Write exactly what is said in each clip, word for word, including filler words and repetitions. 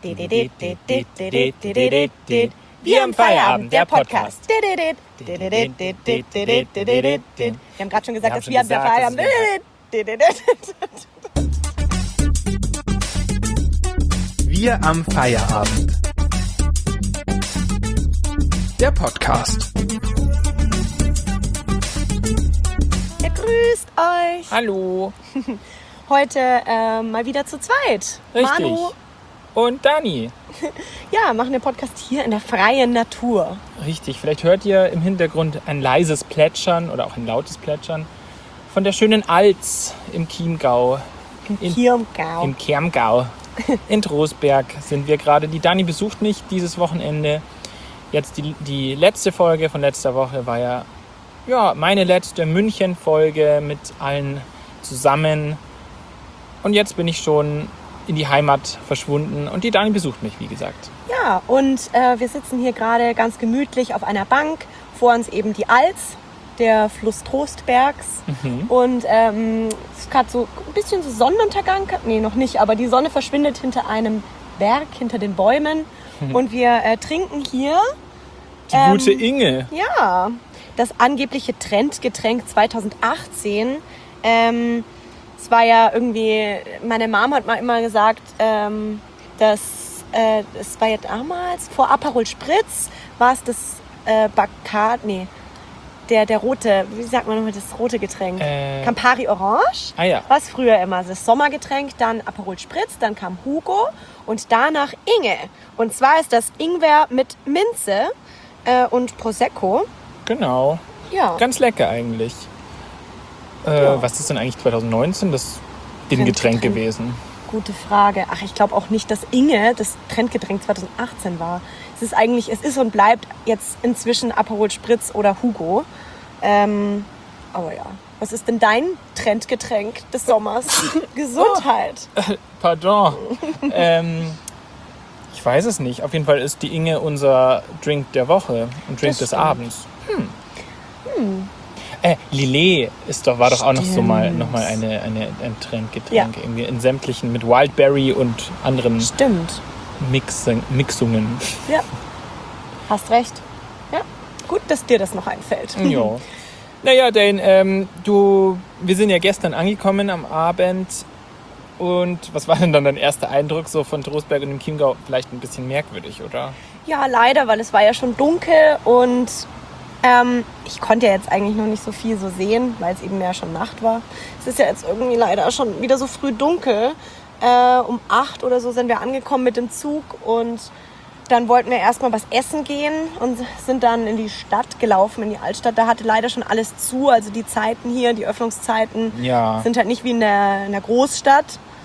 Wir am Feierabend, der Podcast. Wir haben gerade schon gesagt, dass wir am Feierabend. Wir am Feierabend. Der Podcast. Ja, grüßt euch. Hallo. Heute äh, mal wieder zu zweit. Richtig. Manu und Dani. Ja, machen den Podcast hier in der freien Natur. Richtig. Vielleicht hört ihr im Hintergrund ein leises Plätschern oder auch ein lautes Plätschern von der schönen Alz im Chiemgau. Im Chiemgau. Im Chiemgau. In Trostberg sind wir gerade. Die Dani besucht mich dieses Wochenende. Jetzt die, die letzte Folge von letzter Woche war ja, ja meine letzte München-Folge mit allen zusammen. Und jetzt bin ich schon in die Heimat verschwunden und die Dani besucht mich, wie gesagt. Ja, und äh, wir sitzen hier gerade ganz gemütlich auf einer Bank. Vor uns eben die Alz, der Fluss Trostbergs. Mhm. Und ähm, es ist gerade so ein bisschen so Sonnenuntergang. Nee, noch nicht, aber die Sonne verschwindet hinter einem Berg, hinter den Bäumen. Mhm. Und wir äh, trinken hier... Die ähm, gute Inge. Ja, das angebliche Trendgetränk zwanzig achtzehn. Ähm, es war ja irgendwie... Meine Mom hat mal immer gesagt, ähm, dass... Äh, es war ja damals, vor Aperol Spritz, war es das äh, Bacardi... Nee. Der, der rote, wie sagt man nochmal, das rote Getränk? Äh, Campari Orange. Ah ja. Was früher immer das Sommergetränk, dann Aperol Spritz, dann kam Hugo und danach Inge. Und zwar ist das Ingwer mit Minze äh, und Prosecco. Genau. Ja. Ganz lecker eigentlich. Äh, ja. Was ist denn eigentlich zwanzig neunzehn das Getränk gewesen? Gute Frage. Ach, ich glaube auch nicht, dass Inge das Trendgetränk zwanzig achtzehn war. Es ist eigentlich, es ist und bleibt jetzt inzwischen Aperol Spritz oder Hugo. Ähm, aber ja, was ist denn dein Trendgetränk des Sommers? Gesundheit. Oh, pardon. ähm, ich weiß es nicht. Auf jeden Fall ist die Inge unser Drink der Woche und Drink das des stimmt. Abends. Hm. Hm. Äh, Lillet ist doch, war doch Stimmt. auch noch so mal, noch mal eine, eine, ein Trendgetränk. Ja. Irgendwie in sämtlichen mit Wildberry und anderen Stimmt. Mixen, Mixungen. Ja, hast recht. Ja, gut, dass dir das noch einfällt. Ja. Naja, Dane, ähm, du, wir sind ja gestern angekommen am Abend. Und was war denn dann dein erster Eindruck so von Trostberg und dem Chiemgau? Vielleicht ein bisschen merkwürdig, oder? Ja, leider, weil es war ja schon dunkel und ähm, ich konnte ja jetzt eigentlich noch nicht so viel so sehen, weil es eben ja schon Nacht war. Es ist ja jetzt irgendwie leider schon wieder so früh dunkel. Äh, um acht oder so sind wir angekommen mit dem Zug und dann wollten wir erstmal was essen gehen und sind dann in die Stadt gelaufen, in die Altstadt. Da hatte leider schon alles zu, also die Zeiten hier, die Öffnungszeiten ja. sind halt nicht wie in der, in der Großstadt.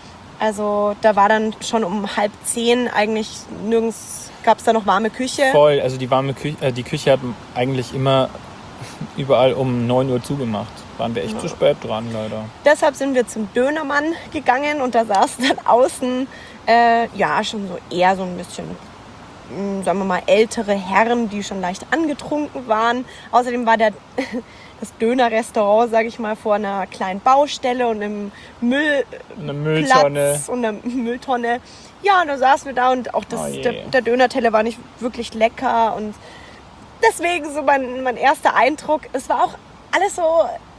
Also da war dann schon um halb zehn eigentlich nirgends, gab es da noch warme Küche. Voll, also die warme Küche, äh, die Küche hat eigentlich immer überall um neun Uhr zugemacht. Waren wir echt ja. zu spät dran, leider. Deshalb sind wir zum Dönermann gegangen und da saßen dann außen, äh, ja, schon so eher so ein bisschen, mh, sagen wir mal, ältere Herren, die schon leicht angetrunken waren. Außerdem war der, das Dönerrestaurant, sage ich mal, vor einer kleinen Baustelle und einem Müll, eine Mülltonne. und einer Mülltonne. Ja, und da saßen wir da und auch das, oh der, der Dönerteller war nicht wirklich lecker und deswegen so mein, mein erster Eindruck, es war auch alles so...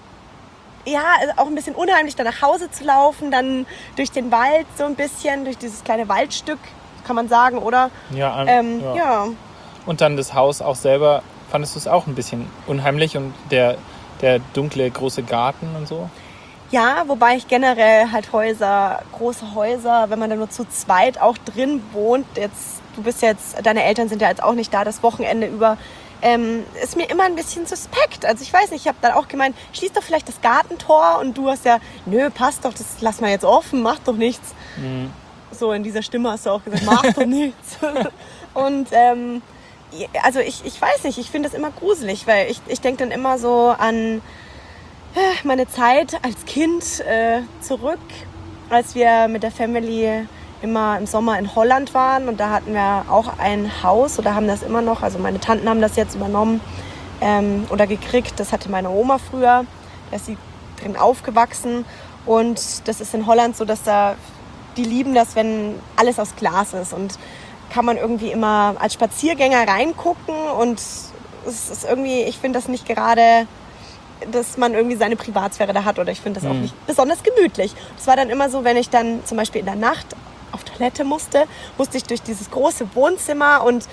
Ja, also auch ein bisschen unheimlich, da nach Hause zu laufen, dann durch den Wald so ein bisschen, durch dieses kleine Waldstück, kann man sagen, oder? Ja, ähm, ja. ja. Und dann das Haus auch selber, fandest du es auch ein bisschen unheimlich und der, der dunkle große Garten und so? Ja, wobei ich generell halt Häuser, große Häuser, wenn man da nur zu zweit auch drin wohnt, jetzt, du bist jetzt, deine Eltern sind ja jetzt auch nicht da, das Wochenende über, Ähm, ist mir immer ein bisschen suspekt. Also ich weiß nicht, ich habe dann auch gemeint, schließ doch vielleicht das Gartentor und du hast ja, nö, passt doch, das lass mal jetzt offen, mach doch nichts. Mhm. So in dieser Stimme hast du auch gesagt, mach doch nichts. Und ähm, also ich, ich weiß nicht, ich finde das immer gruselig, weil ich, ich denke dann immer so an äh, meine Zeit als Kind äh, zurück, als wir mit der Family immer im Sommer in Holland waren und da hatten wir auch ein Haus oder haben das immer noch, also meine Tanten haben das jetzt übernommen ähm, oder gekriegt, das hatte meine Oma früher, da ist sie drin aufgewachsen und das ist in Holland so, dass da, die lieben das, wenn alles aus Glas ist und kann man irgendwie immer als Spaziergänger reingucken und es ist irgendwie, ich finde das nicht gerade, dass man irgendwie seine Privatsphäre da hat oder ich finde das auch Mhm. nicht besonders gemütlich. Es war dann immer so, wenn ich dann zum Beispiel in der Nacht auf Toilette musste, musste ich durch dieses große Wohnzimmer und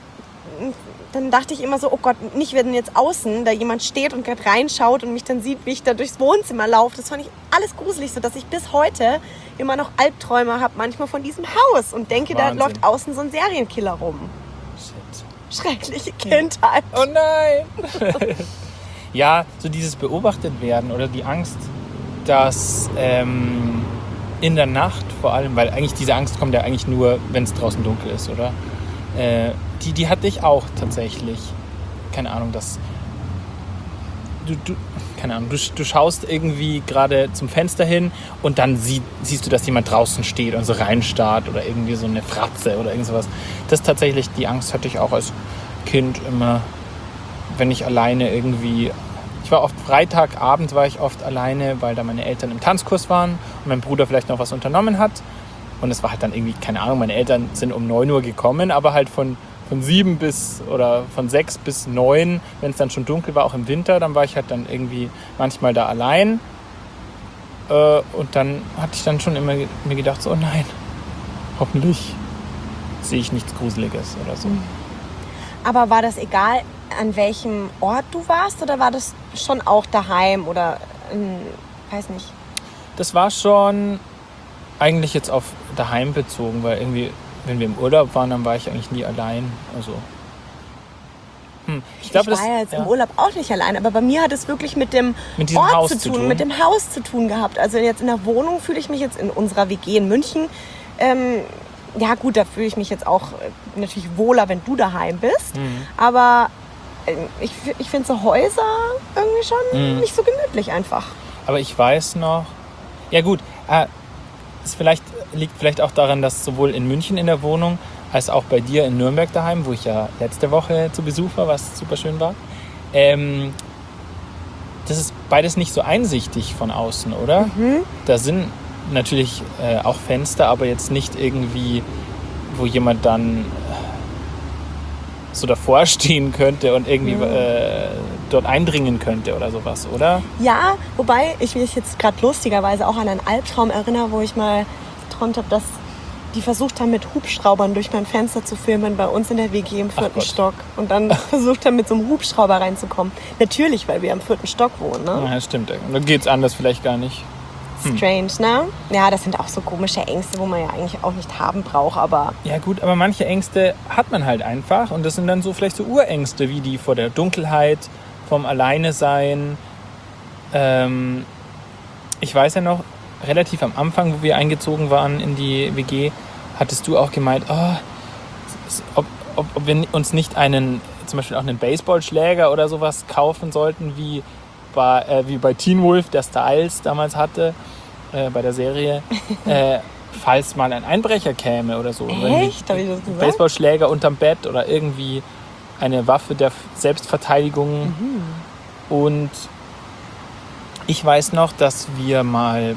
dann dachte ich immer so, oh Gott, nicht wenn jetzt außen da jemand steht und gerade reinschaut und mich dann sieht, wie ich da durchs Wohnzimmer laufe. Das fand ich alles gruselig, so dass ich bis heute immer noch Albträume habe, manchmal von diesem Haus und denke, Wahnsinn. da läuft außen so ein Serienkiller rum. Shit. Schreckliche Kindheit. Oh nein! Ja, so dieses beobachtet werden oder die Angst, dass ähm, in der Nacht vor allem, weil eigentlich diese Angst kommt ja eigentlich nur, wenn es draußen dunkel ist, oder? Äh, die, die hatte ich auch tatsächlich. Keine Ahnung, dass du, du, keine Ahnung, du, du schaust irgendwie gerade zum Fenster hin und dann sie, siehst du, dass jemand draußen steht und so reinstarrt oder irgendwie so eine Fratze oder irgend sowas. Das ist tatsächlich, die Angst hatte ich auch als Kind immer, wenn ich alleine irgendwie... Ich war oft Freitagabend, war ich oft alleine, weil da meine Eltern im Tanzkurs waren und mein Bruder vielleicht noch was unternommen hat. Und es war halt dann irgendwie, keine Ahnung, meine Eltern sind um neun Uhr gekommen, aber halt von, von sieben bis oder von sechs bis neun, wenn es dann schon dunkel war, auch im Winter, dann war ich halt dann irgendwie manchmal da allein. Äh, und dann hatte ich dann schon immer mir gedacht, so, oh nein, hoffentlich sehe ich nichts Gruseliges oder so. Aber war das egal, an welchem Ort du warst oder war das schon auch daheim oder, ähm, weiß nicht? Das war schon eigentlich jetzt auf daheim bezogen, weil irgendwie, wenn wir im Urlaub waren, dann war ich eigentlich nie allein. Also, hm. ich, glaub, ich war das, ja jetzt ja. im Urlaub auch nicht allein, aber bei mir hat es wirklich mit dem Mit diesem Ort Haus zu zu tun, tun? mit dem Haus zu tun gehabt. Also jetzt in der Wohnung fühle ich mich jetzt in unserer W G in München, ähm, ja gut, da fühle ich mich jetzt auch äh, natürlich wohler, wenn du daheim bist, Mhm. aber äh, ich, ich finde so Häuser irgendwie schon Mhm. nicht so gemütlich einfach. Aber ich weiß noch, ja gut, äh, es vielleicht, liegt vielleicht auch daran, dass sowohl in München in der Wohnung als auch bei dir in Nürnberg daheim, wo ich ja letzte Woche zu Besuch war, was super schön war, ähm, das ist beides nicht so einsichtig von außen, oder? Mhm. Da sind natürlich äh, auch Fenster, aber jetzt nicht irgendwie, wo jemand dann so davor stehen könnte und irgendwie Mhm. äh, dort eindringen könnte oder sowas, oder? Ja, wobei ich mich jetzt gerade lustigerweise auch an einen Albtraum erinnere, wo ich mal geträumt habe, dass die versucht haben, mit Hubschraubern durch mein Fenster zu filmen bei uns in der W G im vierten Gott. Stock. Und dann versucht haben, mit so einem Hubschrauber reinzukommen. Natürlich, weil wir im vierten Stock wohnen, ne? Ja, stimmt. Dann geht's anders vielleicht gar nicht. Strange, ne? Ja, das sind auch so komische Ängste, wo man ja eigentlich auch nicht haben braucht, aber Ja gut, aber manche Ängste hat man halt einfach und das sind dann so vielleicht so Urängste, wie die vor der Dunkelheit, vom Alleinesein. Ähm, ich weiß ja noch, relativ am Anfang, wo wir eingezogen waren in die W G, hattest du auch gemeint, oh, s- ob, ob, ob wir uns nicht einen, zum Beispiel auch einen Baseballschläger oder sowas kaufen sollten, wie bei, äh, wie bei Teen Wolf, der Styles damals hatte, äh, bei der Serie, äh, falls mal ein Einbrecher käme oder so. echt? Hab ich das gesagt? Baseballschläger unterm Bett oder irgendwie eine Waffe der Selbstverteidigung. Mhm. Und ich weiß noch, dass wir mal,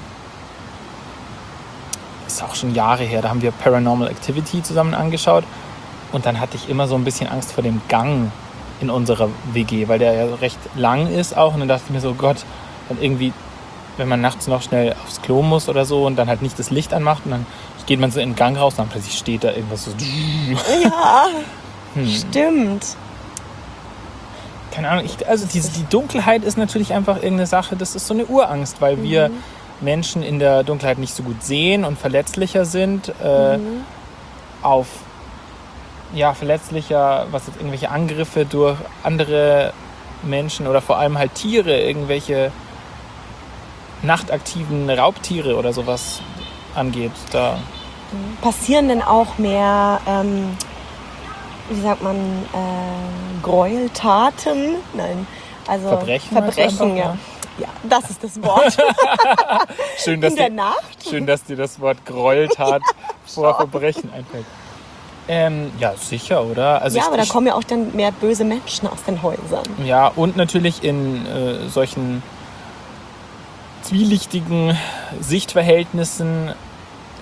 das ist auch schon Jahre her, da haben wir Paranormal Activity zusammen angeschaut und dann hatte ich immer so ein bisschen Angst vor dem Gang in unserer W G, weil der ja recht lang ist auch und dann dachte ich mir so, Gott, dann irgendwie, wenn man nachts noch schnell aufs Klo muss oder so und dann halt nicht das Licht anmacht und dann geht man so in den Gang raus und dann plötzlich steht da irgendwas so. Ja, Hm. stimmt. Keine Ahnung, ich, also diese, die Dunkelheit ist natürlich einfach irgendeine Sache, das ist so eine Urangst, weil wir Mhm. Menschen in der Dunkelheit nicht so gut sehen und verletzlicher sind, äh, Mhm. auf ja, verletzlicher, was jetzt irgendwelche Angriffe durch andere Menschen oder vor allem halt Tiere, irgendwelche nachtaktiven Raubtiere oder sowas angeht. Da Passieren denn auch mehr, ähm, wie sagt man, äh, Gräueltaten? Nein, also Verbrechen meinst du Verbrechen, einfach, ja. Ja, das ist das Wort. schön, dass In der dir, Nacht? schön, dass dir das Wort Gräueltat vor Verbrechen einfällt. Ähm, ja, sicher, oder? Also Ja, ich, aber da ich, kommen ja auch dann mehr böse Menschen aus den Häusern. Ja, und natürlich in äh, solchen zwielichtigen Sichtverhältnissen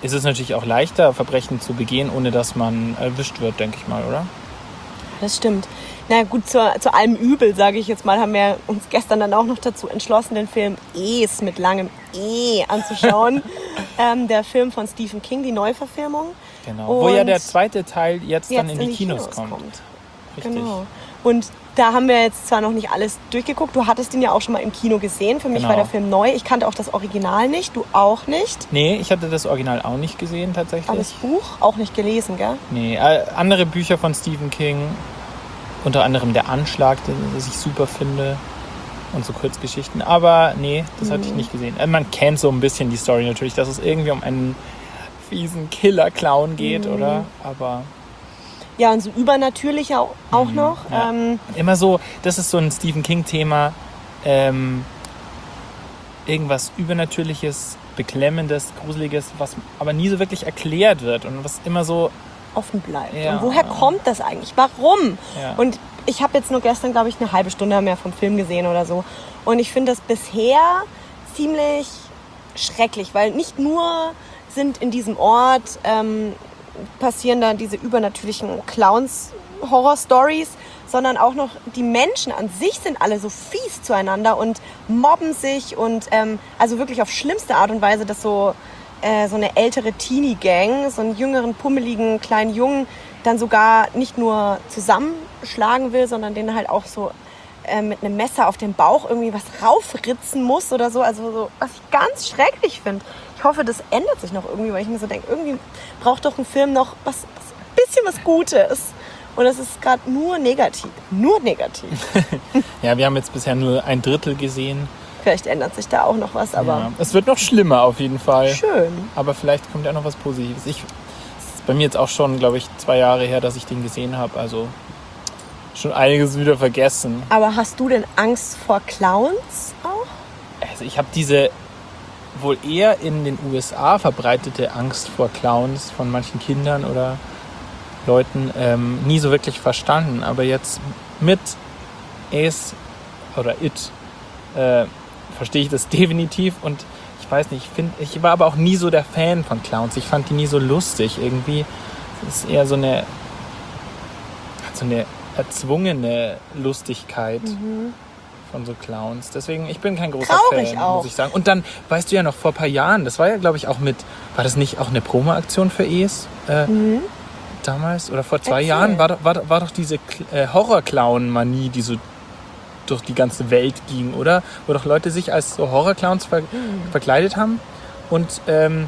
ist es natürlich auch leichter, Verbrechen zu begehen, ohne dass man erwischt wird, denke ich mal, oder? Das stimmt. Na gut, zu, zu allem Übel, sage ich jetzt mal, haben wir uns gestern dann auch noch dazu entschlossen, den Film Es mit langem E anzuschauen. ähm, der Film von Stephen King, die Neuverfilmung. Genau, wo ja der zweite Teil jetzt, jetzt dann in die, in die Kinos, Kinos kommt. kommt. Richtig. Genau. Und da haben wir jetzt zwar noch nicht alles durchgeguckt, du hattest ihn ja auch schon mal im Kino gesehen. Für mich genau. war der Film neu. Ich kannte auch das Original nicht, du auch nicht. Nee, ich hatte das Original auch nicht gesehen tatsächlich. Aber das Buch auch nicht gelesen, gell? Nee, äh, andere Bücher von Stephen King, unter anderem Der Anschlag, den ich super finde, und so Kurzgeschichten. Aber nee, das mhm. hatte ich nicht gesehen. Äh, man kennt so ein bisschen die Story natürlich, dass es irgendwie um einen fiesen Killer-Clown geht, mhm. oder? Aber... Ja, und so übernatürlich auch, auch mhm, noch. Ja. Ähm, Immer so, das ist so ein Stephen King-Thema. Ähm, irgendwas Übernatürliches, Beklemmendes, Gruseliges, was aber nie so wirklich erklärt wird und was immer so offen bleibt. Ja. Und woher kommt das eigentlich? Warum? Ja. Und ich habe jetzt nur gestern, glaube ich, eine halbe Stunde mehr vom Film gesehen oder so. Und ich finde das bisher ziemlich schrecklich, weil nicht nur sind in diesem Ort... Ähm, passieren da diese übernatürlichen Clowns-Horror-Stories, sondern auch noch die Menschen an sich sind alle so fies zueinander und mobben sich und ähm, also wirklich auf schlimmste Art und Weise, dass so, äh, so eine ältere Teenie-Gang, so einen jüngeren, pummeligen kleinen Jungen dann sogar nicht nur zusammenschlagen will, sondern den halt auch so äh, mit einem Messer auf den Bauch irgendwie was raufritzen muss oder so, also so, was ich ganz schrecklich finde. Ich hoffe, das ändert sich noch irgendwie, weil ich mir so denke, irgendwie braucht doch ein Film noch was, was ein bisschen was Gutes. Und das ist gerade nur negativ. Nur negativ. Ja, wir haben jetzt bisher nur ein Drittel gesehen. Vielleicht ändert sich da auch noch was, aber... Ja, es wird noch schlimmer auf jeden Fall. Schön. Aber vielleicht kommt ja noch was Positives. Ich, es ist bei mir jetzt auch schon, glaube ich, zwei Jahre her, dass ich den gesehen habe. Also schon einiges wieder vergessen. Aber hast du denn Angst vor Clowns auch? Also ich habe diese... wohl eher in den U S A verbreitete Angst vor Clowns von manchen Kindern oder Leuten ähm, nie so wirklich verstanden. Aber jetzt mit Es oder It äh, verstehe ich das definitiv und ich weiß nicht, ich, find, ich war aber auch nie so der Fan von Clowns. Ich fand die nie so lustig. Irgendwie ist eher so eine, so eine erzwungene Lustigkeit. Mhm. Von so Clowns. Deswegen, ich bin kein großer Traurig Fan, auch. muss ich sagen. Und dann, weißt du ja noch, vor ein paar Jahren, das war ja, glaube ich, auch mit, war das nicht auch eine Promo-Aktion für Es? Äh, mhm. Damals? Oder vor zwei Erzähl. Jahren war doch, war, war doch diese äh, Horror-Clown-Manie, die so durch die ganze Welt ging, oder? Wo doch Leute sich als so Horror-Clowns ver- mhm. verkleidet haben und ähm,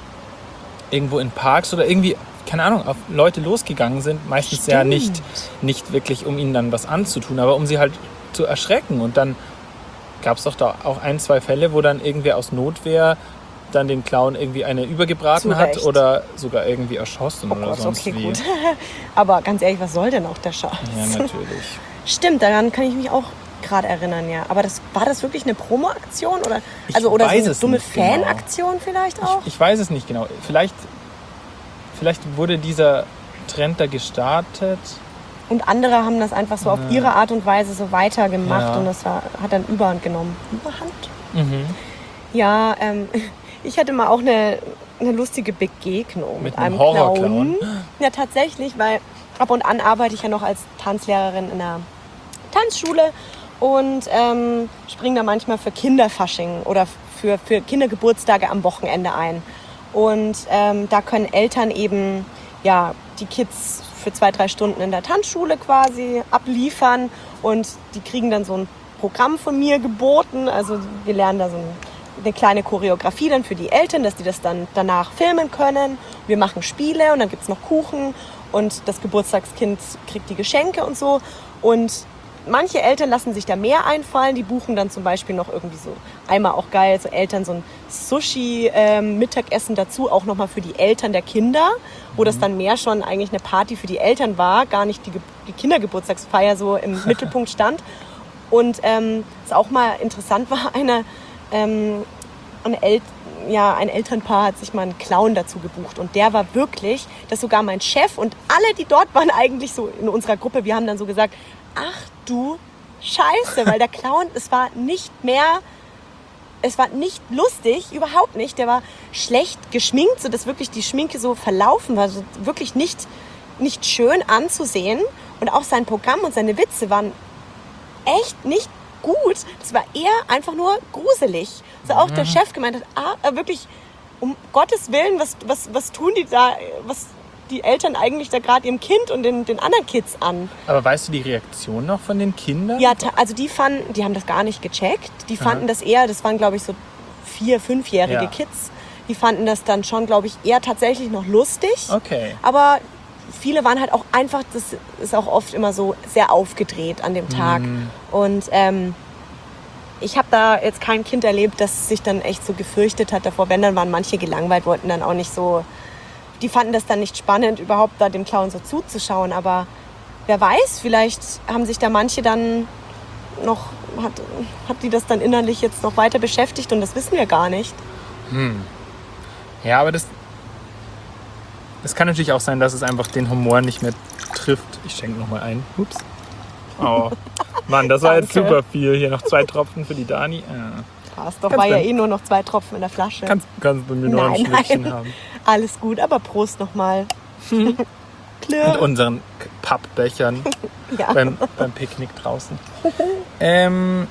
irgendwo in Parks oder irgendwie, keine Ahnung, auf Leute losgegangen sind. Meistens Stimmt. ja nicht, nicht wirklich, um ihnen dann was anzutun, aber um sie halt zu erschrecken. Und dann gab es doch da auch ein, zwei Fälle, wo dann irgendwer aus Notwehr dann den Clown irgendwie eine übergebraten Zurecht. hat oder sogar irgendwie erschossen oh oder Gott, sonst okay, wie. Gut. Aber ganz ehrlich, was soll denn auch der Scheiß? Ja, natürlich. Stimmt, daran kann ich mich auch gerade erinnern, ja. Aber das, war das wirklich eine Promo-Aktion? Oder, ich also, oder so eine dumme genau. Fan-Aktion vielleicht auch? Ich, ich weiß es nicht genau. Vielleicht, vielleicht wurde dieser Trend da gestartet. Und andere haben das einfach so ja. auf ihre Art und Weise so weitergemacht ja. und das war, hat dann Überhand genommen. Überhand? Mhm. Ja, ähm, ich hatte mal auch eine, eine lustige Begegnung mit, mit einem Horror-Clown. Ja, tatsächlich, weil ab und an arbeite ich ja noch als Tanzlehrerin in einer Tanzschule und ähm, springe da manchmal für Kinderfasching oder für, für Kindergeburtstage am Wochenende ein. Und ähm, da können Eltern eben ja, die Kids für zwei, drei Stunden in der Tanzschule quasi abliefern und die kriegen dann so ein Programm von mir geboten. Also wir lernen da so eine kleine Choreografie dann für die Eltern, dass die das dann danach filmen können. Wir machen Spiele und dann gibt es noch Kuchen und das Geburtstagskind kriegt die Geschenke und so. Und manche Eltern lassen sich da mehr einfallen. Die buchen dann zum Beispiel noch irgendwie so, einmal auch geil, so Eltern so ein Sushi-Mittagessen ähm, dazu, auch nochmal für die Eltern der Kinder, wo das dann mehr schon eigentlich eine Party für die Eltern war, gar nicht die, Ge- die Kindergeburtstagsfeier so im Mittelpunkt stand. Und ähm, was auch mal interessant war, eine, ähm, eine El- ja, ein Elternpaar hat sich mal einen Clown dazu gebucht und der war wirklich, dass sogar mein Chef und alle, die dort waren eigentlich so in unserer Gruppe, wir haben dann so gesagt, ach du Scheiße, weil der Clown, es war nicht mehr es war nicht lustig, überhaupt nicht. Der war schlecht geschminkt, sodass wirklich die Schminke so verlaufen war. So wirklich nicht, nicht schön anzusehen. Und auch sein Programm und seine Witze waren echt nicht gut. Das war eher einfach nur gruselig. Also auch der Chef gemeint hat, ah, wirklich, um Gottes Willen, was, was, was tun die da, was die Eltern eigentlich da gerade ihrem Kind und den, den anderen Kids an? Aber weißt du die Reaktion noch von den Kindern? Ja, also die fanden, die haben das gar nicht gecheckt. Die fanden Aha. das eher, das waren glaube ich so vier-, fünfjährige ja. Kids. Die fanden das dann schon, glaube ich, eher tatsächlich noch lustig. Okay. Aber viele waren halt auch einfach, das ist auch oft immer so, sehr aufgedreht an dem Tag. Mm. Und ähm, ich habe da jetzt kein Kind erlebt, das sich dann echt so gefürchtet hat davor. Wenn, dann waren manche gelangweilt, wollten dann auch nicht so, die fanden das dann nicht spannend, überhaupt da dem Clown so zuzuschauen. Aber wer weiß, vielleicht haben sich da manche dann noch, hat, hat die das dann innerlich jetzt noch weiter beschäftigt und das wissen wir gar nicht. Hm. Ja, aber das, es kann natürlich auch sein, dass es einfach den Humor nicht mehr trifft. Ich schenke nochmal ein. Ups. Oh, Mann, das war jetzt super viel. Hier noch zwei Tropfen für die Dani. Ja. Krass, doch war ja eh nur noch zwei Tropfen in der Flasche. Kannst, kannst du mir noch ein Schlückchen haben. Alles gut, aber Prost nochmal. Mit unseren Pappbechern ja. beim, beim Picknick draußen. ähm,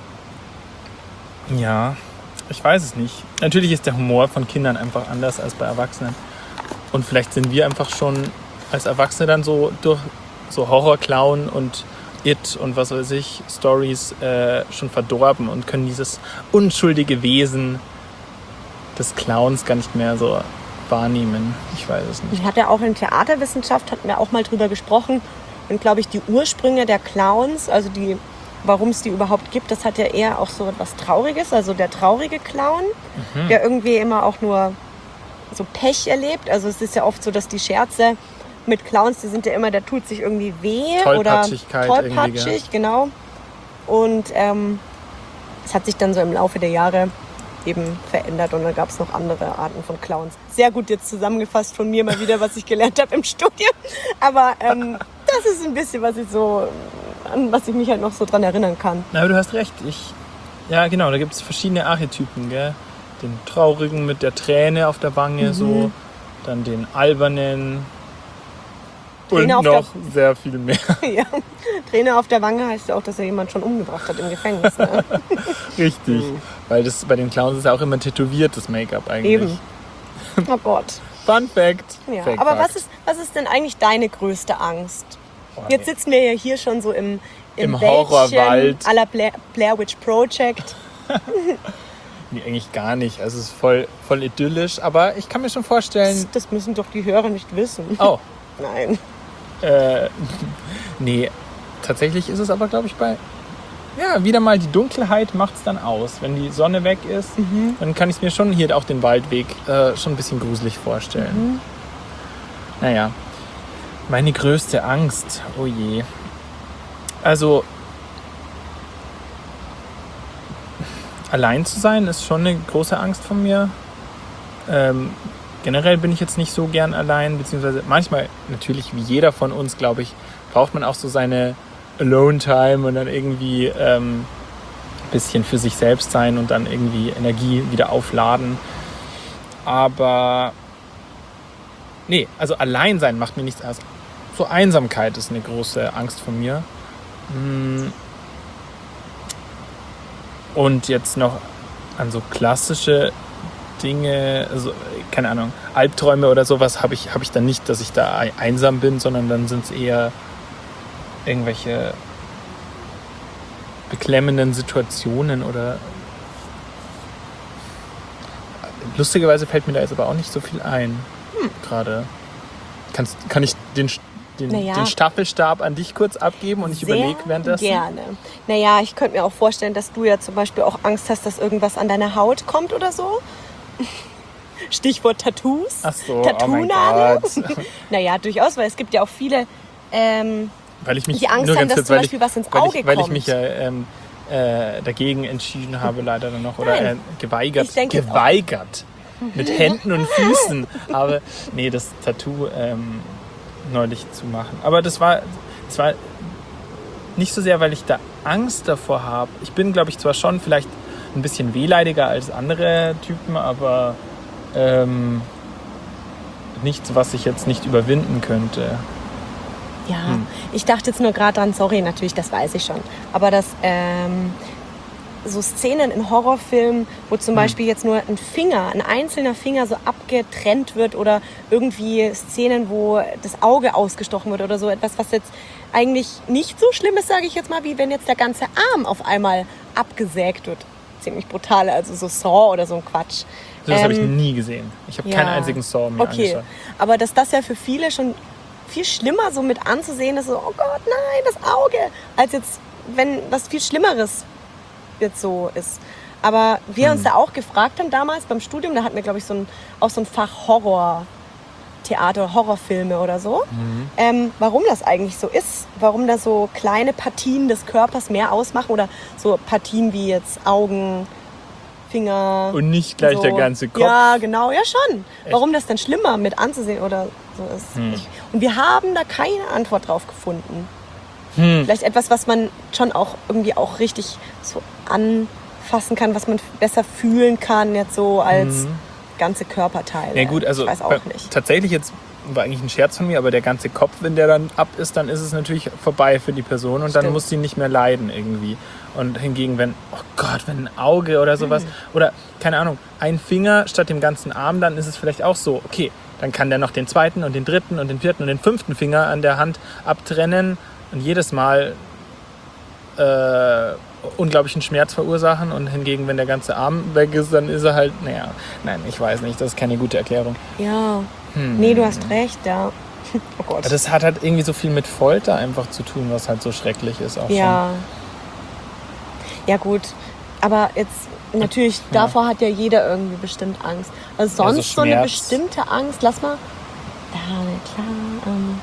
ja, ich weiß es nicht. Natürlich ist der Humor von Kindern einfach anders als bei Erwachsenen. Und vielleicht sind wir einfach schon als Erwachsene dann so durch so Horror-Clown und It und was weiß ich, Stories äh, schon verdorben und können dieses unschuldige Wesen des Clowns gar nicht mehr so wahrnehmen. Ich weiß es nicht. Ich hatte auch in Theaterwissenschaft, hatten wir auch mal drüber gesprochen. Und glaube ich, die Ursprünge der Clowns, also die, warum es die überhaupt gibt, das hat ja eher auch so etwas Trauriges. Also der traurige Clown, mhm. der irgendwie immer auch nur so Pech erlebt. Also es ist ja oft so, dass die Scherze mit Clowns, die sind ja immer, der tut sich irgendwie weh oder tollpatschig, genau. Und ähm, es hat sich dann so im Laufe der Jahre eben verändert und dann gab es noch andere Arten von Clowns. Sehr gut jetzt zusammengefasst von mir mal wieder, was ich gelernt habe im Studium. Aber ähm, das ist ein bisschen, was ich so, an was ich mich halt noch so dran erinnern kann. Na, aber du hast recht. Ich, ja, genau, da gibt es verschiedene Archetypen, gell? Den traurigen mit der Träne auf der Wange, mhm. so, dann den albernen. Träne und noch der, sehr viel mehr. Ja, Träne auf der Wange heißt ja auch, dass er jemand schon umgebracht hat im Gefängnis. Ne? Richtig, mhm. weil das bei den Clowns ist ja auch immer tätowiertes Make-up eigentlich. Eben. Oh Gott. Fun Fact. Ja, Fake aber Fact. Was, ist, was ist denn eigentlich deine größte Angst? Oh, Jetzt sitzen wir ja hier schon so im, im, Im Horrorwald. À la Blair, Blair Witch Project. Nee, eigentlich gar nicht. Also es ist voll, voll idyllisch, aber ich kann mir schon vorstellen... Das, das müssen doch die Hörer nicht wissen. Oh. Nein. Äh, nee, tatsächlich ist es aber, glaube ich, bei... Ja, wieder mal die Dunkelheit macht es dann aus. Wenn die Sonne weg ist, mhm. dann kann ich mir schon hier auch den Waldweg äh, schon ein bisschen gruselig vorstellen. Mhm. Naja, meine größte Angst, oh je. Also, allein zu sein ist schon eine große Angst von mir. Ähm, generell bin ich jetzt nicht so gern allein, beziehungsweise manchmal, natürlich wie jeder von uns, glaube ich, braucht man auch so seine Alone-Time und dann irgendwie ähm, ein bisschen für sich selbst sein und dann irgendwie Energie wieder aufladen. Aber nee, also allein sein macht mir nichts aus. So Einsamkeit ist eine große Angst von mir. Und jetzt noch an so klassische Dinge, also keine Ahnung, Albträume oder sowas habe ich, hab ich dann nicht, dass ich da einsam bin, sondern dann sind es eher irgendwelche beklemmenden Situationen oder lustigerweise fällt mir da jetzt aber auch nicht so viel ein hm. gerade. Kannst, kann ich den, den, naja. den Staffelstab an dich kurz abgeben und ich überlege währenddessen? Gerne. Naja, ich könnte mir auch vorstellen, dass du ja zum Beispiel auch Angst hast, dass irgendwas an deine Haut kommt oder so. Stichwort Tattoos. Ach so, Tattoo-Nadeln. Oh mein Gott. Naja, durchaus, weil es gibt ja auch viele, ähm, weil ich mich, die Angst haben, dass kurz, zum Beispiel ich, was ins Auge weil ich, kommt. Weil ich mich ja ähm, äh, dagegen entschieden habe, leider dann noch, oder äh, geweigert. Geweigert. Mit Händen und Füßen. Aber nee, das Tattoo ähm, neulich zu machen. Aber das war, das war nicht so sehr, weil ich da Angst davor habe. Ich bin, glaube ich, zwar schon vielleicht ein bisschen wehleidiger als andere Typen, aber ähm, nichts, was ich jetzt nicht überwinden könnte. Ja, hm. ich dachte jetzt nur gerade dran, sorry, natürlich, das weiß ich schon, aber dass ähm, so Szenen in Horrorfilmen, wo zum hm. Beispiel jetzt nur ein Finger, ein einzelner Finger so abgetrennt wird oder irgendwie Szenen, wo das Auge ausgestochen wird oder so etwas, was jetzt eigentlich nicht so schlimm ist, sage ich jetzt mal, wie wenn jetzt der ganze Arm auf einmal abgesägt wird. Ziemlich brutal, also so Saw oder so ein Quatsch. Das ähm, habe ich nie gesehen. Ich habe ja. keinen einzigen Saw mir okay. angeschaut. Aber dass das ja für viele schon viel schlimmer so mit anzusehen ist, so, oh Gott, nein, das Auge, als jetzt, wenn was viel Schlimmeres jetzt so ist. Aber wir hm. uns da auch gefragt haben damals beim Studium, da hatten wir, glaube ich, so ein, auch so ein Fach Horror, Theater, Horrorfilme oder so, mhm. ähm, warum das eigentlich so ist, warum da so kleine Partien des Körpers mehr ausmachen oder so Partien wie jetzt Augen, Finger. Und nicht gleich so. Der ganze Kopf. Ja, genau, ja schon. Echt? Warum das dann schlimmer mit anzusehen oder so ist. Hm. Ich, und wir haben da keine Antwort drauf gefunden. Hm. Vielleicht etwas, was man schon auch irgendwie auch richtig so anfassen kann, was man besser fühlen kann, jetzt so als hm. ganze Körperteile. Ja gut, also ich weiß auch nicht. Tatsächlich jetzt war eigentlich ein Scherz von mir, aber der ganze Kopf, wenn der dann ab ist, dann ist es natürlich vorbei für die Person und Stimmt. dann muss sie nicht mehr leiden irgendwie. Und hingegen, wenn, oh Gott, wenn ein Auge oder sowas, mhm. oder keine Ahnung, ein Finger statt dem ganzen Arm, dann ist es vielleicht auch so, okay, dann kann der noch den zweiten und den dritten und den vierten und den fünften Finger an der Hand abtrennen und jedes Mal äh, unglaublichen Schmerz verursachen und hingegen, wenn der ganze Arm weg ist, dann ist er halt, naja, nein, ich weiß nicht, das ist keine gute Erklärung. Ja, hm. nee, du hast recht, ja. Oh Gott. Das hat halt irgendwie so viel mit Folter einfach zu tun, was halt so schrecklich ist auch ja. schon. Ja gut, aber jetzt natürlich, ja. davor hat ja jeder irgendwie bestimmt Angst. Also sonst ja, so, so eine bestimmte Angst, lass mal, ja, klar, ähm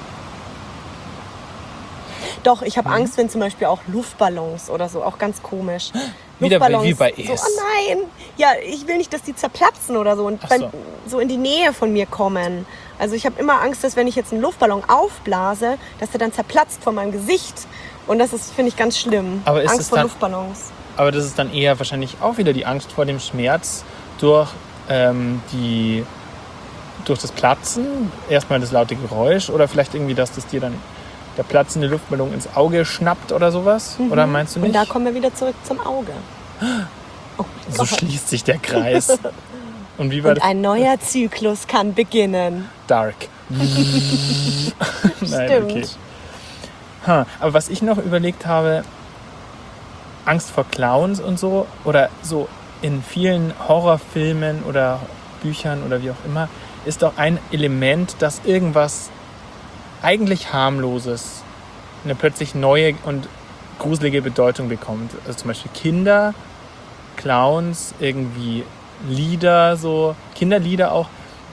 Doch, ich habe mhm. Angst, wenn zum Beispiel auch Luftballons oder so, auch ganz komisch. Wieder Luftballons, wie bei Es. So, oh nein, ja, ich will nicht, dass die zerplatzen oder so und so. Beim, so in die Nähe von mir kommen. Also ich habe immer Angst, dass wenn ich jetzt einen Luftballon aufblase, dass der dann zerplatzt vor meinem Gesicht. Und das ist, finde ich, ganz schlimm. Aber ist Angst es vor dann, Luftballons. Aber das ist dann eher wahrscheinlich auch wieder die Angst vor dem Schmerz durch ähm, die durch das Platzen, erstmal das laute Geräusch oder vielleicht irgendwie, dass das dir dann der platzende Luftballon ins Auge schnappt oder sowas? Mhm. Oder meinst du nicht? Und da kommen wir wieder zurück zum Auge. Oh so Gott. Schließt sich der Kreis. Und, wie war Und das? ein neuer Zyklus kann beginnen. Dark. Nein, Stimmt. Okay. Huh. Aber was ich noch überlegt habe, Angst vor Clowns und so, oder so in vielen Horrorfilmen oder Büchern oder wie auch immer, ist doch ein Element, dass irgendwas eigentlich harmloses eine plötzlich neue und gruselige Bedeutung bekommt. Also zum Beispiel Kinder, Clowns, irgendwie Lieder, so Kinderlieder auch.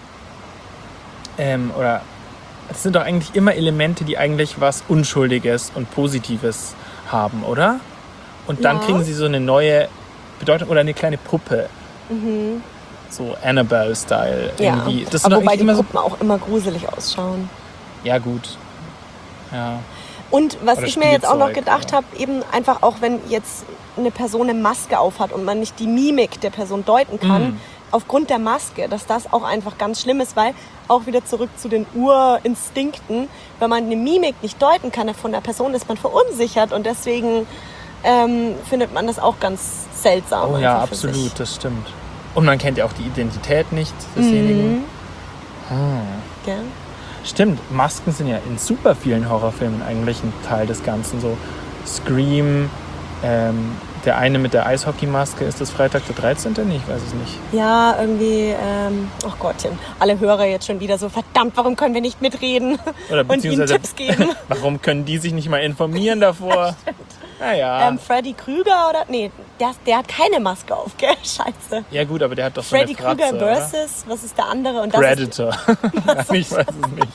Ähm, oder das sind doch eigentlich immer Elemente, die eigentlich was Unschuldiges und Positives haben, oder? Und dann ja. kriegen sie so eine neue Bedeutung oder eine kleine Puppe. Mhm. So Annabelle-Style. Ja. Irgendwie. Das aber wobei die immer Puppen so auch immer gruselig ausschauen. Ja, gut. Ja. Und was Oder ich mir jetzt auch noch Spielzeug, gedacht ja. habe, eben einfach auch, wenn jetzt eine Person eine Maske aufhat und man nicht die Mimik der Person deuten kann, mm. aufgrund der Maske, dass das auch einfach ganz schlimm ist, weil auch wieder zurück zu den Urinstinkten, wenn man eine Mimik nicht deuten kann von der Person, ist man verunsichert und deswegen ähm, findet man das auch ganz seltsam. Oh ja, absolut, sich. Das stimmt. Und man kennt ja auch die Identität nicht desjenigen. Mhm. Ah. Ja. Stimmt, Masken sind ja in super vielen Horrorfilmen eigentlich ein Teil des Ganzen. So Scream, ähm, der eine mit der Eishockeymaske, ist das Freitag der dreizehnte? Nee, ich weiß es nicht. Ja, irgendwie, ähm, oh Gottchen, alle Hörer jetzt schon wieder so, verdammt, warum können wir nicht mitreden Oder und ihnen Tipps geben? Warum können die sich nicht mal informieren davor? Naja. Ähm, Freddy Krüger oder, nee, der, der hat keine Maske auf, gell? Scheiße. Ja gut, aber der hat doch so Freddy eine Fratze, Krüger versus, oder? Was ist der andere? Und Predator. Das ist, Nein, ich weiß es nicht.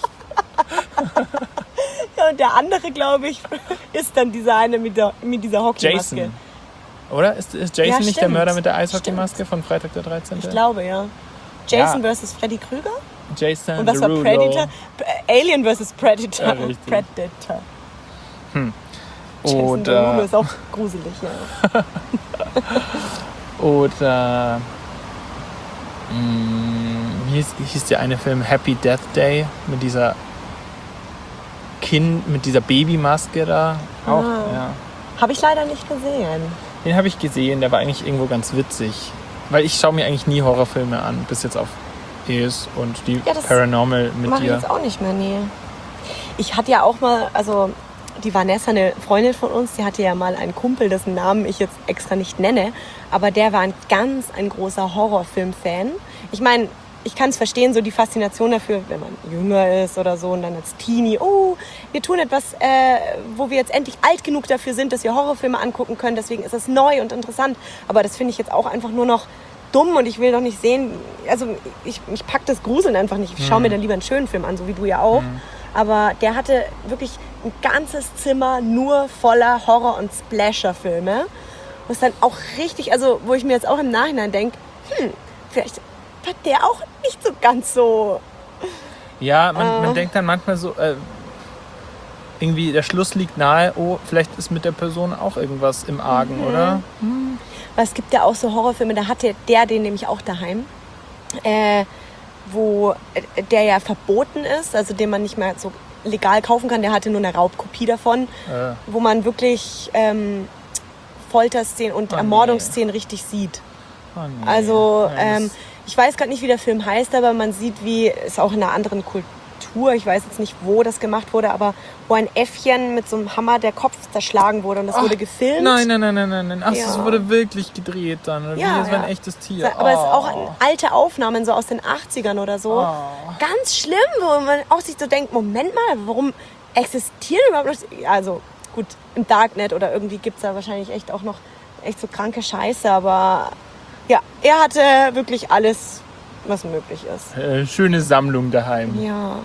Ja, und der andere, glaube ich, ist dann dieser eine mit, der, mit dieser Hockeymaske. Jason. Oder? Ist, ist Jason ja, nicht der Mörder mit der Eishockeymaske von Freitag der dreizehnte? Ich glaube, ja. Jason ja. versus Freddy Krüger? Jason Und was war Predator? Alien versus Predator. Ja, Predator. Hm. Jason Oder Derulo ist auch gruselig, ja. Oder mh, wie hieß, hieß der eine Film Happy Death Day mit dieser Kind, mit dieser Babymaske da. Auch, Ah. ja. Habe ich leider nicht gesehen. Den habe ich gesehen, der war eigentlich irgendwo ganz witzig. Weil ich schaue mir eigentlich nie Horrorfilme an, bis jetzt auf Es und die Ja, das Paranormal mit Mache ich dir. jetzt auch nicht mehr, nee. Ich hatte ja auch mal, also die Vanessa, eine Freundin von uns, die hatte ja mal einen Kumpel, dessen Namen ich jetzt extra nicht nenne, aber der war ein ganz ein großer Horrorfilm-Fan. Ich meine, ich kann es verstehen, so die Faszination dafür, wenn man jünger ist oder so und dann als Teenie, oh, wir tun etwas, äh, wo wir jetzt endlich alt genug dafür sind, dass wir Horrorfilme angucken können, deswegen ist es neu und interessant. Aber das finde ich jetzt auch einfach nur noch dumm und ich will doch nicht sehen, also ich, ich pack das Gruseln einfach nicht. Ich schaue mir dann lieber einen schönen Film an, so wie du ja auch. Mhm. Aber der hatte wirklich ein ganzes Zimmer nur voller Horror- und Splasher-Filme. Wo es dann auch richtig, also wo ich mir jetzt auch im Nachhinein denke, hm, vielleicht war der auch nicht so ganz so. Ja, man, Äh. man denkt dann manchmal so, äh, irgendwie der Schluss liegt nahe, oh, vielleicht ist mit der Person auch irgendwas im Argen, Mhm. oder? Weil es gibt ja auch so Horrorfilme, da hatte der den nämlich auch daheim, äh, wo äh, der ja verboten ist, also den man nicht mehr so legal kaufen kann. Der hatte nur eine Raubkopie davon, Äh, wo man wirklich ähm, Folterszenen und Oh, nee. Ermordungsszenen richtig sieht. oh nee. Also Ja, das- ähm, ich weiß gerade nicht, wie der Film heißt, aber man sieht, wie es auch in einer anderen Kultur, ich weiß jetzt nicht, wo das gemacht wurde, aber wo ein Äffchen mit so einem Hammer der Kopf zerschlagen wurde und das Ach, wurde gefilmt. Nein, nein, nein, nein, nein, nein. Ach, Ja. das wurde wirklich gedreht dann. Oder Ja, wie? Das war ja. ein echtes Tier. Aber es ist auch Oh. alte Aufnahmen, so aus den achtzigern oder so. Oh. Ganz schlimm, wo man auch sich so denkt, Moment mal, warum existieren überhaupt noch... Also gut, im Darknet oder irgendwie gibt es da wahrscheinlich echt auch noch echt so kranke Scheiße, aber ja, er hatte wirklich alles, was möglich ist. Äh, schöne Sammlung daheim. Ja,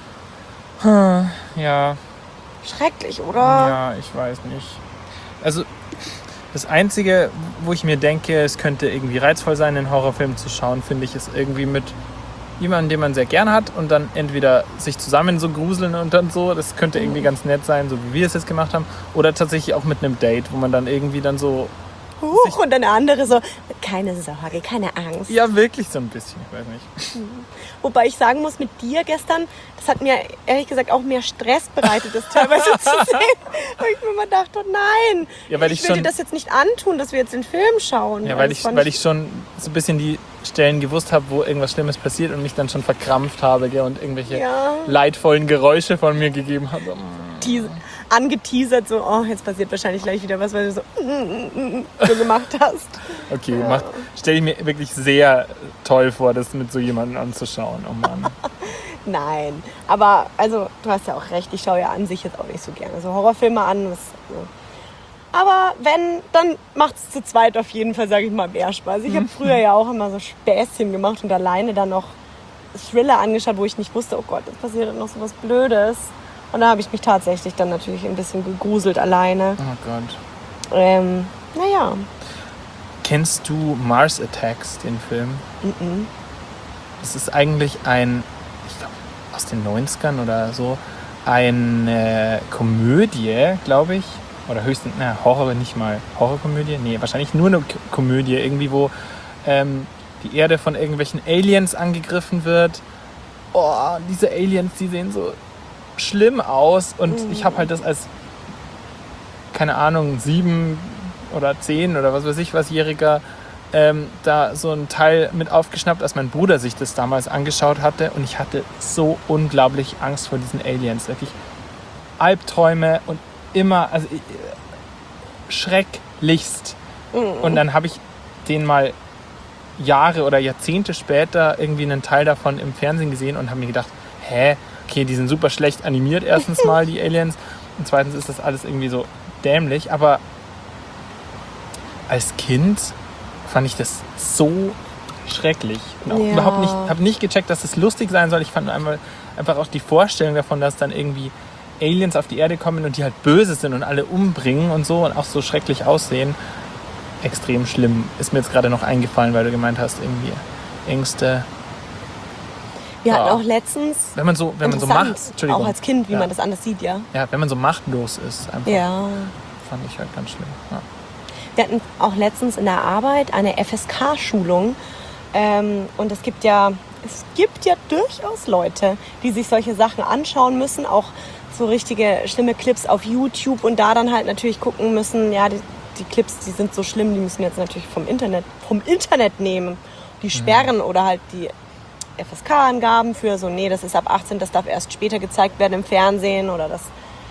Ja, schrecklich, oder? ja, ich weiß nicht. Also, das Einzige, wo ich mir denke, es könnte irgendwie reizvoll sein, einen Horrorfilm zu schauen, finde ich, ist irgendwie mit jemandem, den man sehr gern hat und dann entweder sich zusammen so gruseln und dann so, das könnte irgendwie ganz nett sein, so wie wir es jetzt gemacht haben, oder tatsächlich auch mit einem Date, wo man dann irgendwie dann so, Huch, und eine andere so, keine Sorge, keine Angst. ja, wirklich so ein bisschen, ich weiß nicht. Wobei ich sagen muss, mit dir gestern, das hat mir ehrlich gesagt auch mehr Stress bereitet, das teilweise zu sehen. Weil ich mir immer dachte, nein, Ja, weil ich will schon- dir das jetzt nicht antun, dass wir jetzt den Film schauen. Ja, weil das ich, fand weil ich schon so ein bisschen die Stellen gewusst habe, wo irgendwas Schlimmes passiert und mich dann schon verkrampft habe, gell, und irgendwelche Ja. leidvollen Geräusche von mir gegeben habe. teas- angeteasert, so, oh, jetzt passiert wahrscheinlich gleich wieder was, weil du so, so gemacht hast. Okay, macht, stelle ich mir wirklich sehr toll vor, das mit so jemandem anzuschauen. Oh Mann. Nein, aber also du hast ja auch recht, ich schaue ja an sich jetzt auch nicht so gerne so Horrorfilme an. Was, so. Aber wenn, dann macht es zu zweit auf jeden Fall, sage ich mal, mehr Spaß. Ich habe früher ja auch immer so Späßchen gemacht und alleine dann noch Thriller angeschaut, wo ich nicht wusste, oh Gott, jetzt passiert noch so was Blödes. Und da habe ich mich tatsächlich dann natürlich ein bisschen gegruselt alleine. Oh Gott. Ähm, naja. Kennst du Mars Attacks, den Film? Mhm. Das ist eigentlich ein, ich glaube, aus den neunzigern oder so, eine Komödie, glaube ich. Oder höchstens, na, Horror nicht mal. Horrorkomödie? Nee, wahrscheinlich nur eine K- Komödie. Irgendwie, wo ähm, die Erde von irgendwelchen Aliens angegriffen wird. Oh, diese Aliens, die sehen so schlimm aus. Und Mhm. ich habe halt das als, keine Ahnung, sieben oder zehn oder was weiß ich was Jähriger ähm, da so ein Teil mit aufgeschnappt, als mein Bruder sich das damals angeschaut hatte. Und ich hatte so unglaublich Angst vor diesen Aliens. Wirklich Albträume und immer, also äh, schrecklichst. Und dann habe ich den mal Jahre oder Jahrzehnte später irgendwie einen Teil davon im Fernsehen gesehen und habe mir gedacht, hä, okay, die sind super schlecht animiert erstens mal, die Aliens. Und zweitens ist das alles irgendwie so dämlich. Aber als Kind fand ich das so schrecklich. Und auch Ja. überhaupt nicht, habe nicht gecheckt, dass es lustig sein soll. Ich fand einmal einfach auch die Vorstellung davon, dass dann irgendwie Aliens auf die Erde kommen und die halt böse sind und alle umbringen und so und auch so schrecklich aussehen. Extrem schlimm. Ist mir jetzt gerade noch eingefallen, weil du gemeint hast, irgendwie Ängste. Wir hatten Ja. auch letztens, Wenn man so, wenn man so macht, interessant, Entschuldigung. auch als Kind, wie Ja. man das anders sieht, ja. Ja, wenn man so machtlos ist, einfach, Ja. fand ich halt ganz schlimm. Ja. Wir hatten auch letztens in der Arbeit eine F S K-Schulung. Ähm, und es gibt ja, es gibt ja durchaus Leute, die sich solche Sachen anschauen müssen, auch so richtige schlimme Clips auf YouTube und da dann halt natürlich gucken müssen, ja, die, die Clips, die sind so schlimm, die müssen wir jetzt natürlich vom Internet, vom Internet nehmen, die sperren, mhm. oder halt die F S K-Angaben für so, nee, das ist ab achtzehn, das darf erst später gezeigt werden im Fernsehen oder das.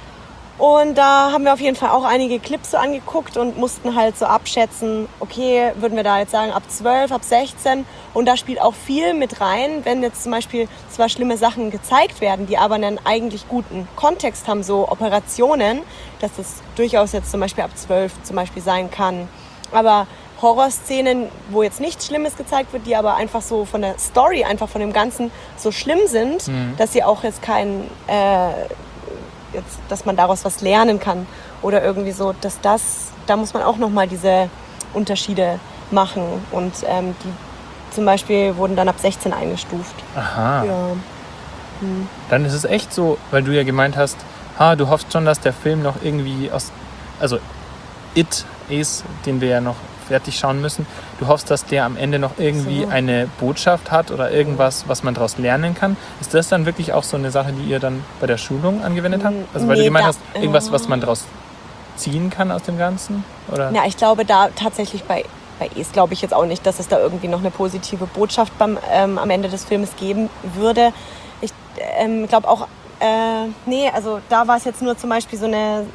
Und da haben wir auf jeden Fall auch einige Clips so angeguckt und mussten halt so abschätzen, okay, würden wir da jetzt sagen ab zwölf, ab sechzehn, und da spielt auch viel mit rein, wenn jetzt zum Beispiel zwar schlimme Sachen gezeigt werden, die aber einen eigentlich guten Kontext haben, so Operationen, dass das durchaus jetzt zum Beispiel ab zwölf zum Beispiel sein kann. Aber Horrorszenen, wo jetzt nichts Schlimmes gezeigt wird, die aber einfach so von der Story, einfach von dem Ganzen so schlimm sind, mhm. dass sie auch jetzt kein... Äh, Jetzt, dass man daraus was lernen kann oder irgendwie so, dass das, da muss man auch nochmal diese Unterschiede machen und ähm, die zum Beispiel wurden dann ab sechzehn eingestuft. Aha. Ja. Hm. Dann ist es echt so, weil du ja gemeint hast, ha, du hoffst schon, dass der Film noch irgendwie aus, also It ist, den wir ja noch fertig schauen müssen, du hoffst, dass der am Ende noch irgendwie so eine Botschaft hat oder irgendwas, was man daraus lernen kann. Ist das dann wirklich auch so eine Sache, die ihr dann bei der Schulung angewendet habt? Also weil nee, du gemeint da, hast, irgendwas, was man daraus ziehen kann aus dem Ganzen? Oder? Ja, ich glaube da tatsächlich bei, bei Es glaube ich jetzt auch nicht, dass es da irgendwie noch eine positive Botschaft beim, ähm, am Ende des Filmes geben würde. Ich ähm, glaube auch, äh, nee, also da war es jetzt nur zum Beispiel so eine,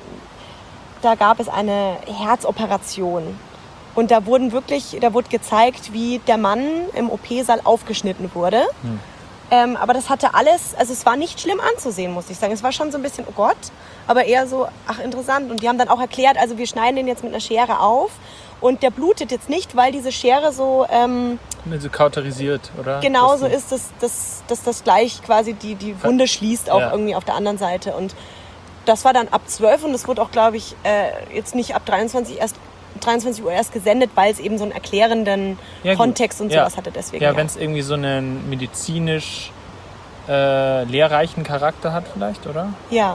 da gab es eine Herzoperation. Und da wurden wirklich, da wurde gezeigt, wie der Mann im O P-Saal aufgeschnitten wurde. Hm. Ähm, aber das hatte alles, also es war nicht schlimm anzusehen, muss ich sagen. Es war schon so ein bisschen, oh Gott, aber eher so, ach interessant. Und die haben dann auch erklärt, also wir schneiden den jetzt mit einer Schere auf und der blutet jetzt nicht, weil diese Schere so... Ähm, so kauterisiert, oder? Genau so ist, dass, dass, dass das gleich quasi die, die Wunde schließt, auch ja. irgendwie auf der anderen Seite. Und das war dann ab zwölf und das wurde auch, glaube ich, äh, jetzt nicht ab dreiundzwanzig erst dreiundzwanzig Uhr erst gesendet, weil es eben so einen erklärenden ja, Kontext und sowas ja. hatte. Deswegen, ja, ja. wenn es irgendwie so einen medizinisch äh, lehrreichen Charakter hat vielleicht, oder? Ja.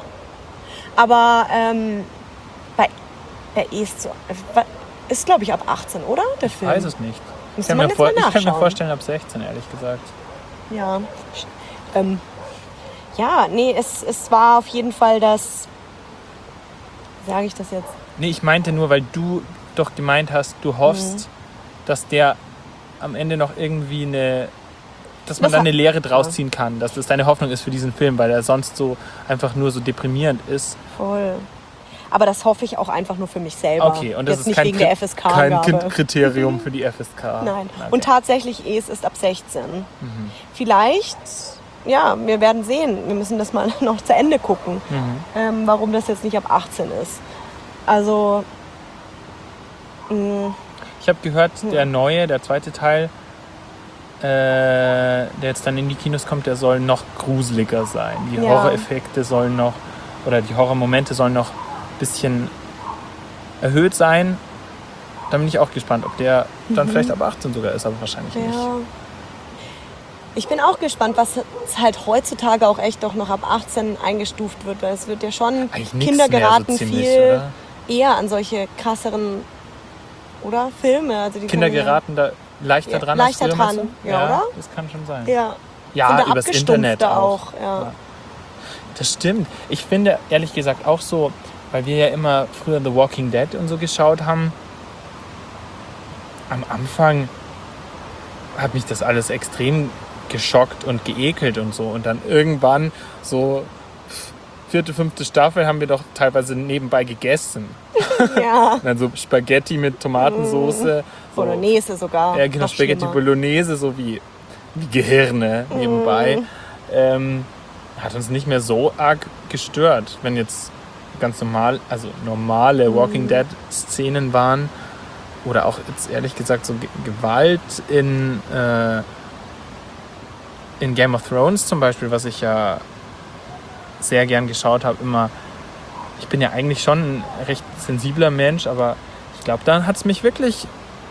Aber ähm, bei, bei Es so, ist, glaube ich, ab achtzehn, oder? Der ich Film? weiß es nicht. Ich kann, man mir vor, ich kann mir vorstellen, ab sechzehn, ehrlich gesagt. Ja. Ähm, ja, nee, es, es war auf jeden Fall das... Sage ich das jetzt? Nee, ich meinte nur, weil du doch gemeint hast, du hoffst, mhm. dass der am Ende noch irgendwie eine, dass man das da eine Lehre draus ziehen kann, dass das deine Hoffnung ist für diesen Film, weil er sonst so einfach nur so deprimierend ist. Voll. Aber das hoffe ich auch einfach nur für mich selber. Okay, und das Jetzt ist nicht kein, wegen der F S K kein Kriterium für die F S K. Nein. Okay. Und tatsächlich, Es ist ab sechzehn. Mhm. Vielleicht, ja, wir werden sehen. Wir müssen das mal noch zu Ende gucken, mhm. ähm, warum das jetzt nicht ab achtzehn ist. Also, mh. ich habe gehört, der neue, der zweite Teil, äh, der jetzt dann in die Kinos kommt, der soll noch gruseliger sein. Die ja. Horroreffekte sollen noch, oder die Horrormomente sollen noch ein bisschen erhöht sein. Da bin ich auch gespannt, ob der mhm. dann vielleicht ab achtzehn sogar ist, aber wahrscheinlich ja. nicht. Ich bin auch gespannt, was halt heutzutage auch echt doch noch ab achtzehn eingestuft wird, weil es wird ja schon, Kinder geraten so ziemlich, viel oder? Eher an solche krasseren, oder? Filme. Also die Kinder geraten da leichter ja, dran leichter als dran, ja, ja, oder? Das kann schon sein. Ja, ja übers Internet auch. auch ja. Ja. Das stimmt. Ich finde, ehrlich gesagt, auch so, weil wir ja immer früher The Walking Dead und so geschaut haben, am Anfang hat mich das alles extrem geschockt und geekelt und so. Und dann irgendwann so vierte, fünfte Staffel haben wir doch teilweise nebenbei gegessen. Ja. Und dann so Spaghetti mit Tomatensoße. So, Bolognese sogar. Ja, genau, Spaghetti schlimmer. Bolognese, so wie, wie Gehirne nebenbei. Mm. Ähm, hat uns nicht mehr so arg gestört, wenn jetzt ganz normal, also normale Walking Dead Szenen waren. Oder auch jetzt ehrlich gesagt so G- Gewalt in, äh, in Game of Thrones zum Beispiel, was ich ja sehr gern geschaut habe, immer. Ich bin ja eigentlich schon ein recht sensibler Mensch, aber ich glaube, dann hat es mich wirklich,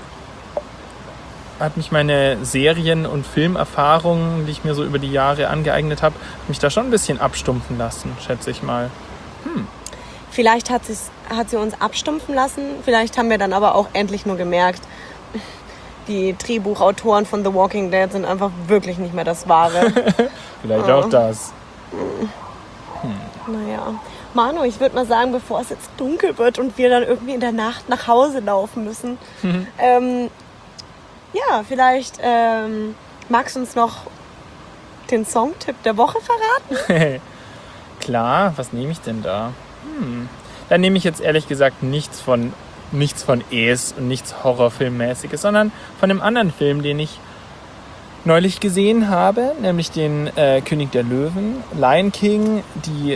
hat mich meine Serien- und Filmerfahrungen, die ich mir so über die Jahre angeeignet habe, mich da schon ein bisschen abstumpfen lassen, schätze ich mal. Hm. Vielleicht hat es hat sie uns abstumpfen lassen. Vielleicht haben wir dann aber auch endlich nur gemerkt, die Drehbuchautoren von The Walking Dead sind einfach wirklich nicht mehr das Wahre. Vielleicht auch das. Hm. Naja. Manu, ich würde mal sagen, bevor es jetzt dunkel wird und wir dann irgendwie in der Nacht nach Hause laufen müssen, mhm. ähm, ja, vielleicht ähm, magst du uns noch den Songtipp der Woche verraten? Klar, was nehme ich denn da? Hm. Da nehme ich jetzt ehrlich gesagt nichts von, nichts von Es und nichts Horrorfilmmäßiges, sondern von einem anderen Film, den ich neulich gesehen habe, nämlich den äh, König der Löwen, Lion King, die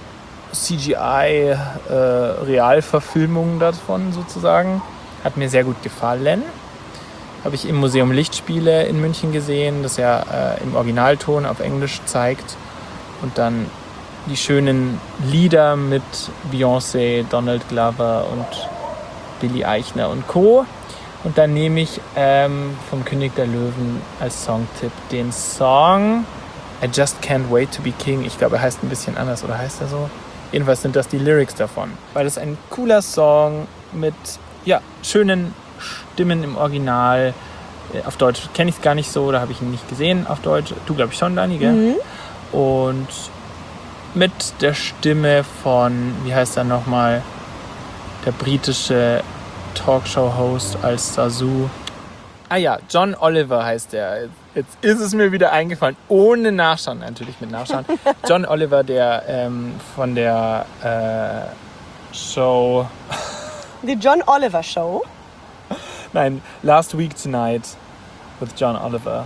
C G I-Realverfilmung äh, davon sozusagen. Hat mir sehr gut gefallen. Habe ich im Museum Lichtspiele in München gesehen, das ja äh, im Originalton auf Englisch zeigt. Und dann die schönen Lieder mit Beyoncé, Donald Glover und Billy Eichner und Co. Und dann nehme ich ähm, vom König der Löwen als Songtipp den Song I Just Can't Wait to Be King. Ich glaube, er heißt ein bisschen anders, oder heißt er so? Jedenfalls sind das die Lyrics davon. Weil das ein cooler Song mit ja, schönen Stimmen im Original. Auf Deutsch kenne ich es gar nicht so, da habe ich ihn nicht gesehen auf Deutsch. Du, glaube ich, schon, Dani, gell? Mhm. Und mit der Stimme von, wie heißt er nochmal, der britische Talkshow-Host als Sasu. Ah ja, John Oliver heißt er. Jetzt ist es mir wieder eingefallen, ohne Nachschauen, natürlich mit Nachschauen. John Oliver, der ähm, von der äh, Show... Die John Oliver Show? Nein, Last Week Tonight with John Oliver.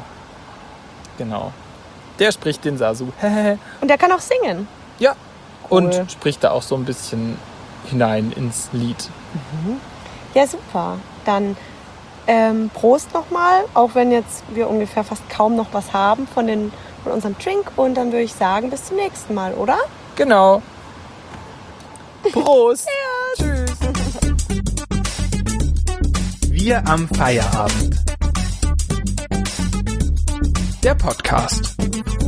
Genau. Der spricht den Sasu. Und der kann auch singen. Ja. Cool. Und spricht da auch so ein bisschen hinein ins Lied. Mhm. Ja, super. Dann ähm, Prost nochmal, auch wenn jetzt wir ungefähr fast kaum noch was haben von, den, von unserem Drink. Und dann würde ich sagen, bis zum nächsten Mal, oder? Genau. Prost. Ja. Tschüss. Wir am Feierabend. Der Podcast.